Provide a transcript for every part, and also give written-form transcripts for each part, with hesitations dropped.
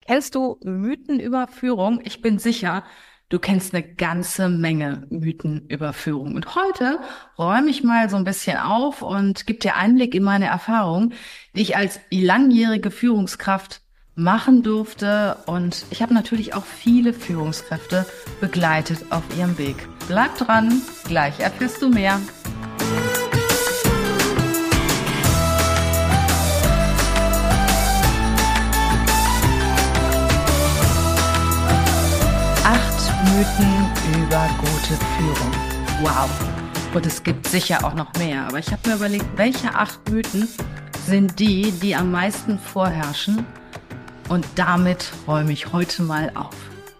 Kennst du Mythen über Führung? Ich bin sicher, du kennst eine ganze Menge Mythen über Führung. Und heute räume ich mal so ein bisschen auf und gebe dir Einblick in meine Erfahrung, die ich als langjährige Führungskraft machen durfte. Und ich habe natürlich auch viele Führungskräfte begleitet auf ihrem Weg. Bleib dran, gleich erfährst du mehr. Mythen über gute Führung. Wow. Und es gibt sicher auch noch mehr. Aber ich habe mir überlegt, welche 8 Mythen sind die am meisten vorherrschen? Und damit räume ich heute mal auf.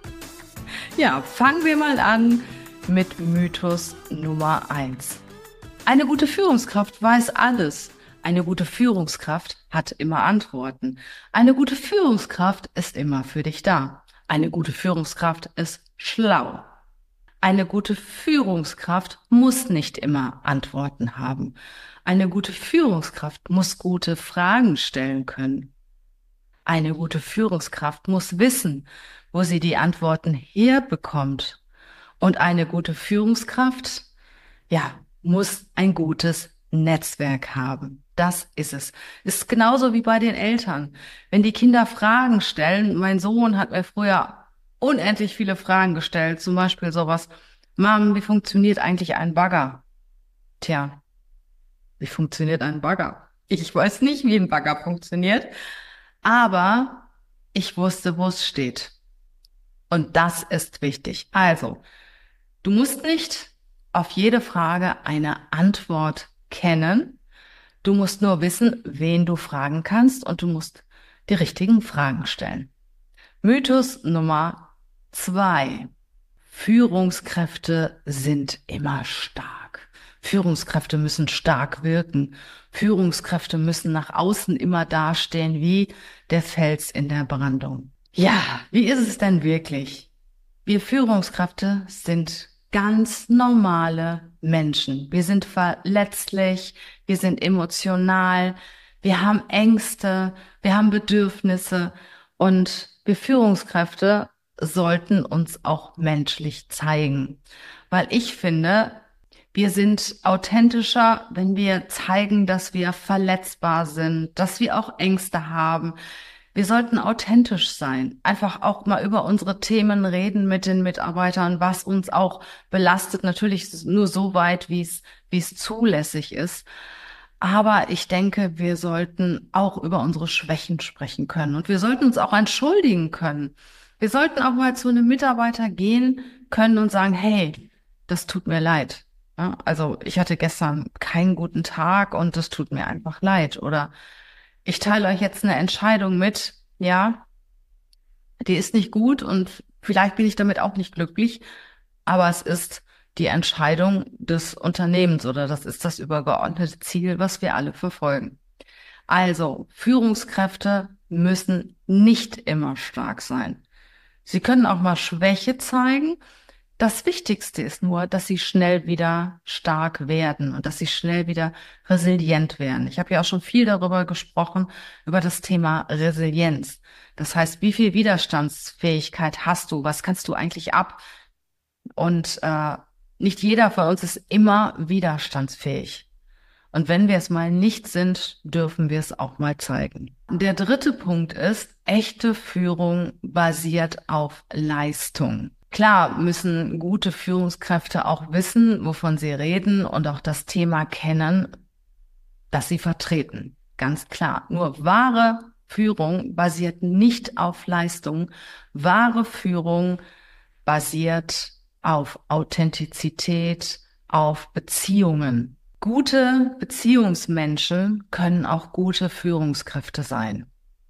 Ja, fangen wir mal an mit Mythos Nummer 1. Eine gute Führungskraft weiß alles. Eine gute Führungskraft hat immer Antworten. Eine gute Führungskraft ist immer für dich da. Eine gute Führungskraft ist schlau. Eine gute Führungskraft muss nicht immer Antworten haben. Eine gute Führungskraft muss gute Fragen stellen können. Eine gute Führungskraft muss wissen, wo sie die Antworten herbekommt. Und eine gute Führungskraft, muss ein gutes Netzwerk haben. Das ist es. Ist genauso wie bei den Eltern. Wenn die Kinder Fragen stellen, mein Sohn hat mir früher unendlich viele Fragen gestellt, zum Beispiel sowas: Mom, wie funktioniert eigentlich ein Bagger? Tja, wie funktioniert ein Bagger? Ich weiß nicht, wie ein Bagger funktioniert, aber ich wusste, wo es steht. Und das ist wichtig. Also, du musst nicht auf jede Frage eine Antwort kennen. Du musst nur wissen, wen du fragen kannst, und du musst die richtigen Fragen stellen. Mythos Nummer 2. Führungskräfte sind immer stark. Führungskräfte müssen stark wirken. Führungskräfte müssen nach außen immer dastehen wie der Fels in der Brandung. Ja, wie ist es denn wirklich? Wir Führungskräfte sind ganz normale Menschen. Wir sind verletzlich, wir sind emotional, wir haben Ängste, wir haben Bedürfnisse, und wir Führungskräfte sollten uns auch menschlich zeigen. Weil ich finde, wir sind authentischer, wenn wir zeigen, dass wir verletzbar sind, dass wir auch Ängste haben. Wir sollten authentisch sein, einfach auch mal über unsere Themen reden mit den Mitarbeitern, was uns auch belastet. Natürlich nur so weit, wie es zulässig ist. Aber ich denke, wir sollten auch über unsere Schwächen sprechen können, und wir sollten uns auch entschuldigen können. Wir sollten auch mal zu einem Mitarbeiter gehen können und sagen: Hey, das tut mir leid. Ja, also ich hatte gestern keinen guten Tag und das tut mir einfach leid. Oder ich teile euch jetzt eine Entscheidung mit, ja, die ist nicht gut und vielleicht bin ich damit auch nicht glücklich, aber es ist die Entscheidung des Unternehmens, oder das ist das übergeordnete Ziel, was wir alle verfolgen. Also, Führungskräfte müssen nicht immer stark sein. Sie können auch mal Schwäche zeigen. Das Wichtigste ist nur, dass sie schnell wieder stark werden und dass sie schnell wieder resilient werden. Ich habe ja auch schon viel darüber gesprochen, über das Thema Resilienz. Das heißt, wie viel Widerstandsfähigkeit hast du? Was kannst du eigentlich ab? Und nicht jeder von uns ist immer widerstandsfähig. Und wenn wir es mal nicht sind, dürfen wir es auch mal zeigen. Der 3. Punkt ist, echte Führung basiert auf Leistung. Klar müssen gute Führungskräfte auch wissen, wovon sie reden, und auch das Thema kennen, das sie vertreten. Ganz klar. Nur wahre Führung basiert nicht auf Leistung. Wahre Führung basiert auf Authentizität, auf Beziehungen. Gute Beziehungsmenschen können auch gute Führungskräfte sein.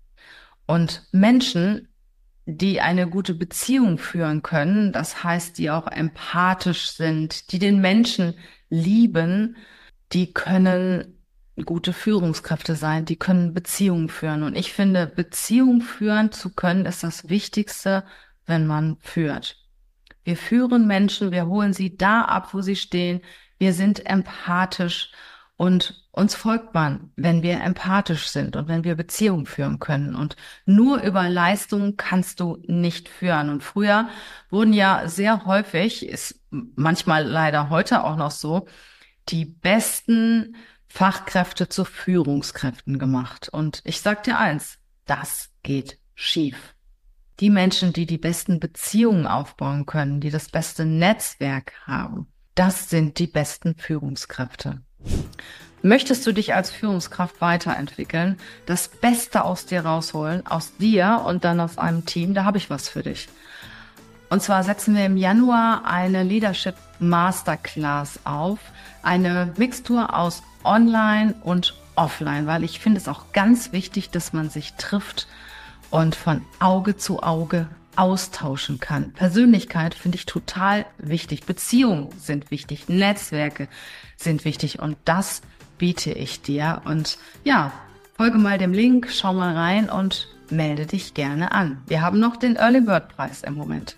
Und Menschen, die eine gute Beziehung führen können, das heißt, die auch empathisch sind, die den Menschen lieben, die können gute Führungskräfte sein, die können Beziehungen führen. Und ich finde, Beziehungen führen zu können, ist das Wichtigste, wenn man führt. Wir führen Menschen, wir holen sie da ab, wo sie stehen. Wir sind empathisch Und uns folgt man, wenn wir empathisch sind und wenn wir Beziehungen führen können. Und nur über Leistung kannst du nicht führen. Und früher wurden ja sehr häufig, ist manchmal leider heute auch noch so, die besten Fachkräfte zu Führungskräften gemacht. Und ich sag dir eins, das geht schief. Die Menschen, die die besten Beziehungen aufbauen können, die das beste Netzwerk haben, das sind die besten Führungskräfte. Möchtest du dich als Führungskraft weiterentwickeln, das Beste aus dir rausholen, aus dir und dann aus einem Team, da habe ich was für dich. Und zwar setzen wir im Januar eine Leadership Masterclass auf, eine Mixtur aus Online und Offline, weil ich finde es auch ganz wichtig, dass man sich trifft und von Auge zu Auge austauschen kann. Persönlichkeit finde ich total wichtig. Beziehungen sind wichtig. Netzwerke sind wichtig. Und das biete ich dir. Und ja, folge mal dem Link, schau mal rein und melde dich gerne an. Wir haben noch den Early Bird Preis im Moment.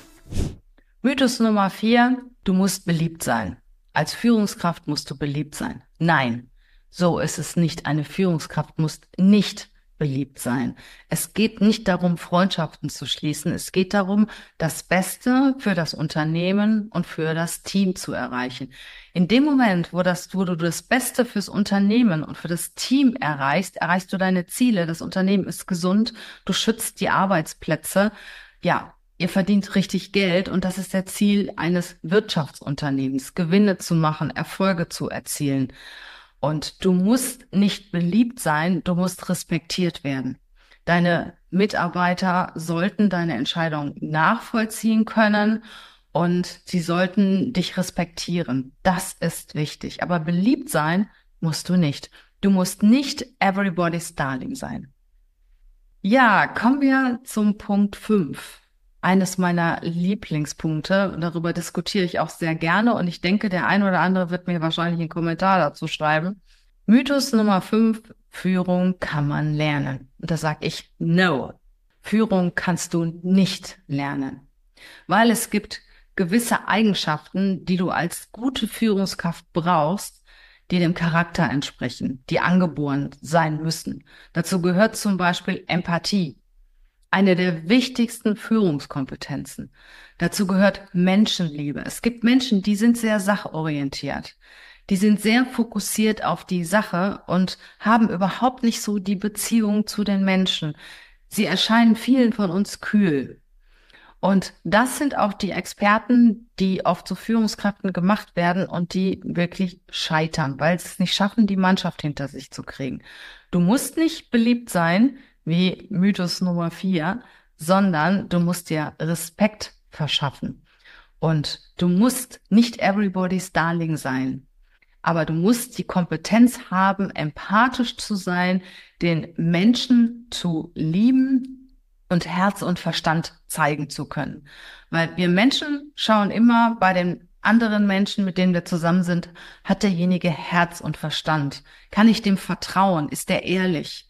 Mythos Nummer 4. Du musst beliebt sein. Als Führungskraft musst du beliebt sein. Nein, so ist es nicht. Eine Führungskraft muss nicht beliebt sein. Es geht nicht darum, Freundschaften zu schließen. Es geht darum, das Beste für das Unternehmen und für das Team zu erreichen. In dem Moment, wo du das Beste fürs Unternehmen und für das Team erreichst, erreichst du deine Ziele. Das Unternehmen ist gesund. Du schützt die Arbeitsplätze. Ja, ihr verdient richtig Geld und das ist der Ziel eines Wirtschaftsunternehmens, Gewinne zu machen, Erfolge zu erzielen. Und du musst nicht beliebt sein, du musst respektiert werden. Deine Mitarbeiter sollten deine Entscheidung nachvollziehen können und sie sollten dich respektieren. Das ist wichtig. Aber beliebt sein musst du nicht. Du musst nicht everybody's darling sein. Ja, kommen wir zum Punkt 5. Eines meiner Lieblingspunkte. Darüber diskutiere ich auch sehr gerne und ich denke, der ein oder andere wird mir wahrscheinlich einen Kommentar dazu schreiben. Mythos Nummer 5, Führung kann man lernen. Und da sage ich, no, Führung kannst du nicht lernen, weil es gibt gewisse Eigenschaften, die du als gute Führungskraft brauchst, die dem Charakter entsprechen, die angeboren sein müssen. Dazu gehört zum Beispiel Empathie. Eine der wichtigsten Führungskompetenzen. Dazu gehört Menschenliebe. Es gibt Menschen, die sind sehr sachorientiert. Die sind sehr fokussiert auf die Sache und haben überhaupt nicht so die Beziehung zu den Menschen. Sie erscheinen vielen von uns kühl. Und das sind auch die Experten, die oft zu Führungskräften gemacht werden und die wirklich scheitern, weil sie es nicht schaffen, die Mannschaft hinter sich zu kriegen. Du musst nicht beliebt sein, wie Mythos Nummer 4, sondern du musst dir Respekt verschaffen. Und du musst nicht everybody's darling sein, aber du musst die Kompetenz haben, empathisch zu sein, den Menschen zu lieben und Herz und Verstand zeigen zu können. Weil wir Menschen schauen immer bei den anderen Menschen, mit denen wir zusammen sind, hat derjenige Herz und Verstand? Kann ich dem vertrauen? Ist der ehrlich?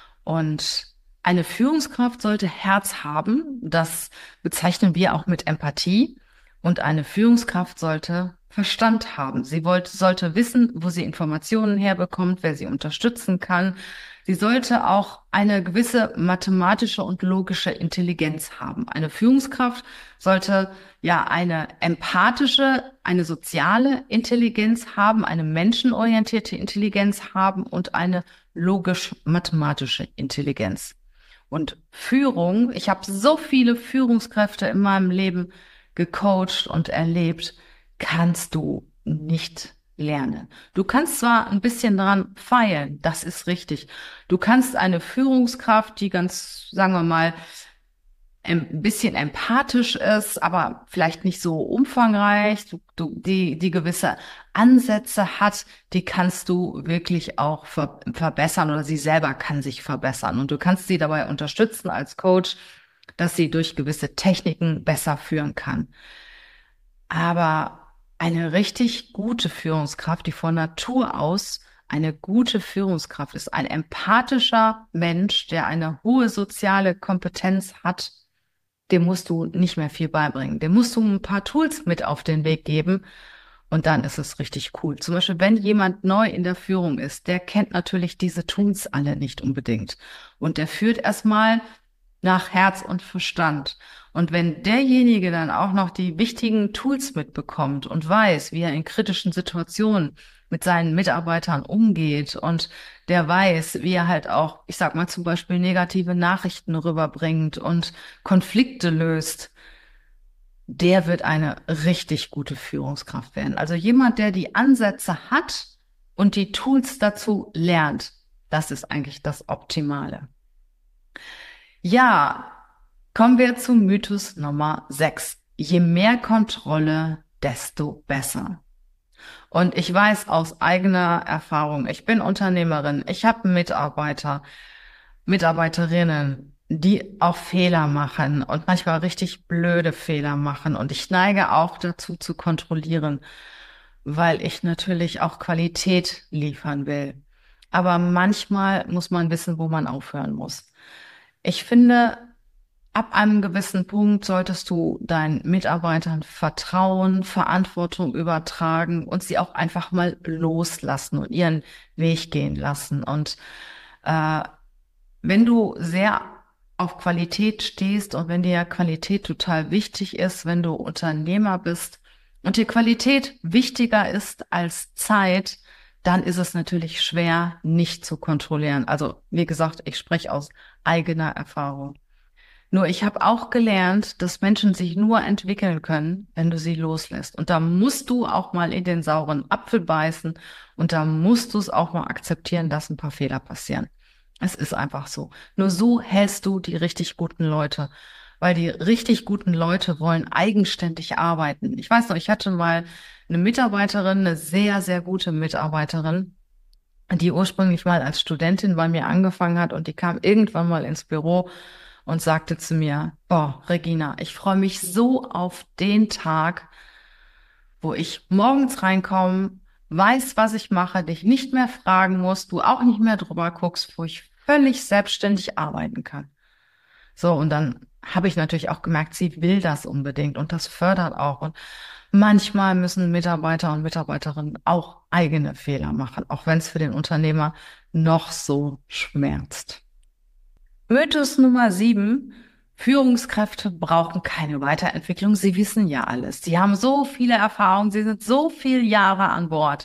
Und eine Führungskraft sollte Herz haben, das bezeichnen wir auch mit Empathie. Und eine Führungskraft sollte Verstand haben. Sie sollte wissen, wo sie Informationen herbekommt, wer sie unterstützen kann. Sie sollte auch eine gewisse mathematische und logische Intelligenz haben. Eine Führungskraft sollte ja eine empathische, eine soziale Intelligenz haben, eine menschenorientierte Intelligenz haben und eine logisch-mathematische Intelligenz. Und Führung, ich habe so viele Führungskräfte in meinem Leben gecoacht und erlebt, kannst du nicht lernen. Du kannst zwar ein bisschen dran feilen, das ist richtig. Du kannst eine Führungskraft, die ganz, sagen wir mal, ein bisschen empathisch ist, aber vielleicht nicht so umfangreich, die gewisse Ansätze hat, die kannst du wirklich auch verbessern oder sie selber kann sich verbessern. Und du kannst sie dabei unterstützen als Coach, dass sie durch gewisse Techniken besser führen kann. Aber eine richtig gute Führungskraft, die von Natur aus eine gute Führungskraft ist, ein empathischer Mensch, der eine hohe soziale Kompetenz hat, dem musst du nicht mehr viel beibringen. Dem musst du ein paar Tools mit auf den Weg geben Und dann ist es richtig cool. Zum Beispiel, wenn jemand neu in der Führung ist, der kennt natürlich diese Tools alle nicht unbedingt. Und der führt erstmal nach Herz und Verstand. Und wenn derjenige dann auch noch die wichtigen Tools mitbekommt und weiß, wie er in kritischen Situationen mit seinen Mitarbeitern umgeht und der weiß, wie er halt auch, ich sag mal zum Beispiel negative Nachrichten rüberbringt und Konflikte löst, der wird eine richtig gute Führungskraft werden. Also jemand, der die Ansätze hat und die Tools dazu lernt, das ist eigentlich das Optimale. Ja, kommen wir zu Mythos Nummer 6. Je mehr Kontrolle, desto besser. Und ich weiß aus eigener Erfahrung, ich bin Unternehmerin, ich habe Mitarbeiter, Mitarbeiterinnen, die auch Fehler machen und manchmal richtig blöde Fehler machen. Und ich neige auch dazu zu kontrollieren, weil ich natürlich auch Qualität liefern will. Aber manchmal muss man wissen, wo man aufhören muss. Ich finde, ab einem gewissen Punkt solltest du deinen Mitarbeitern vertrauen, Verantwortung übertragen und sie auch einfach mal loslassen und ihren Weg gehen lassen. Und wenn du sehr auf Qualität stehst und wenn dir Qualität total wichtig ist, wenn du Unternehmer bist und dir Qualität wichtiger ist als Zeit, dann ist es natürlich schwer, nicht zu kontrollieren. Also, wie gesagt, ich spreche aus eigener Erfahrung. Nur ich habe auch gelernt, dass Menschen sich nur entwickeln können, wenn du sie loslässt. Und da musst du auch mal in den sauren Apfel beißen und da musst du es auch mal akzeptieren, dass ein paar Fehler passieren. Es ist einfach so. Nur so hältst du die richtig guten Leute, weil die richtig guten Leute wollen eigenständig arbeiten. Ich weiß noch, ich hatte mal eine Mitarbeiterin, eine sehr, sehr gute Mitarbeiterin, die ursprünglich mal als Studentin bei mir angefangen hat und die kam irgendwann mal ins Büro und sagte zu mir, boah, Regina, ich freue mich so auf den Tag, wo ich morgens reinkomme, weiß, was ich mache, dich nicht mehr fragen muss, du auch nicht mehr drüber guckst, wo ich völlig selbstständig arbeiten kann. So, und dann habe ich natürlich auch gemerkt, sie will das unbedingt und das fördert auch. Und manchmal müssen Mitarbeiter und Mitarbeiterinnen auch eigene Fehler machen, auch wenn es für den Unternehmer noch so schmerzt. Mythos Nummer 7. Führungskräfte brauchen keine Weiterentwicklung. Sie wissen ja alles. Sie haben so viele Erfahrungen. Sie sind so viele Jahre an Bord.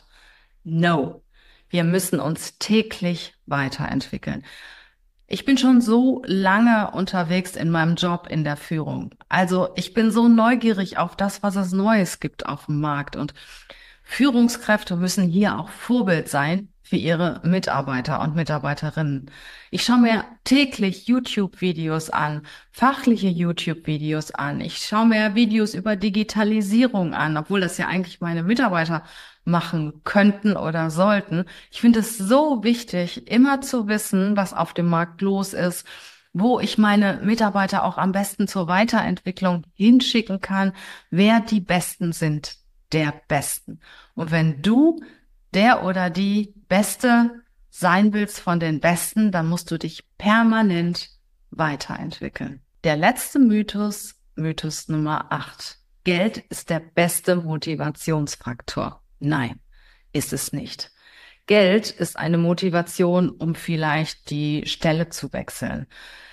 No. Wir müssen uns täglich weiterentwickeln. Ich bin schon so lange unterwegs in meinem Job in der Führung. Also ich bin so neugierig auf das, was es Neues gibt auf dem Markt. Und Führungskräfte müssen hier auch Vorbild sein für ihre Mitarbeiter und Mitarbeiterinnen. Ich schaue mir täglich YouTube-Videos an, fachliche YouTube-Videos an. Ich schaue mir Videos über Digitalisierung an, obwohl das ja eigentlich meine Mitarbeiter machen könnten oder sollten. Ich finde es so wichtig, immer zu wissen, was auf dem Markt los ist, wo ich meine Mitarbeiter auch am besten zur Weiterentwicklung hinschicken kann, wer die Besten sind, der Besten. Und wenn du der oder die Beste sein willst von den Besten, dann musst du dich permanent weiterentwickeln. Der letzte Mythos, Mythos Nummer 8. Geld ist der beste Motivationsfaktor. Nein, ist es nicht. Geld ist eine Motivation, um vielleicht die Stelle zu wechseln.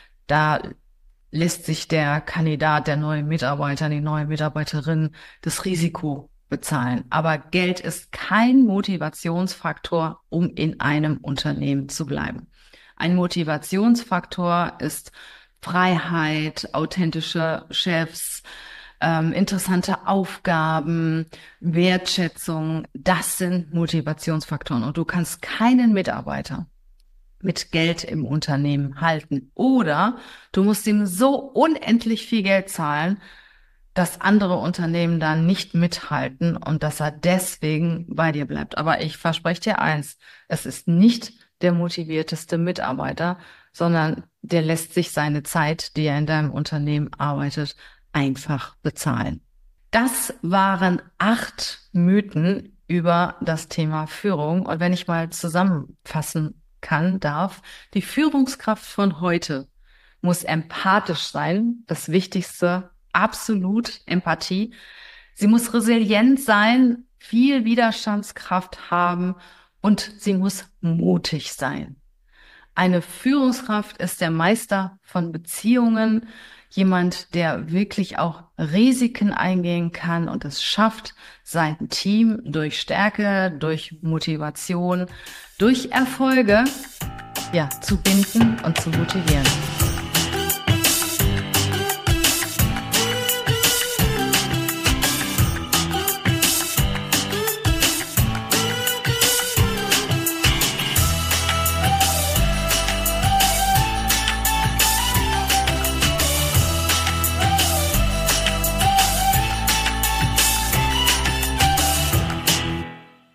Da lässt sich der Kandidat, der neue Mitarbeiter, die neue Mitarbeiterin das Risiko bezahlen. Aber Geld ist kein Motivationsfaktor, um in einem Unternehmen zu bleiben. Ein Motivationsfaktor ist Freiheit, authentische Chefs, interessante Aufgaben, Wertschätzung. Das sind Motivationsfaktoren. Und du kannst keinen Mitarbeiter mit Geld im Unternehmen halten. Oder du musst ihm so unendlich viel Geld zahlen, dass andere Unternehmen da nicht mithalten und dass er deswegen bei dir bleibt. Aber ich verspreche dir eins, es ist nicht der motivierteste Mitarbeiter, sondern der lässt sich seine Zeit, die er in deinem Unternehmen arbeitet, einfach bezahlen. Das waren 8 Mythen über das Thema Führung. Und wenn ich mal zusammenfassen darf, die Führungskraft von heute muss empathisch sein, das Wichtigste, absolut Empathie. Sie muss resilient sein viel Widerstandskraft haben und sie muss mutig sein. Eine Führungskraft ist der Meister von Beziehungen, jemand, der wirklich auch Risiken eingehen kann und es schafft, sein Team durch Stärke, durch Motivation, durch Erfolge, ja, zu binden und zu motivieren.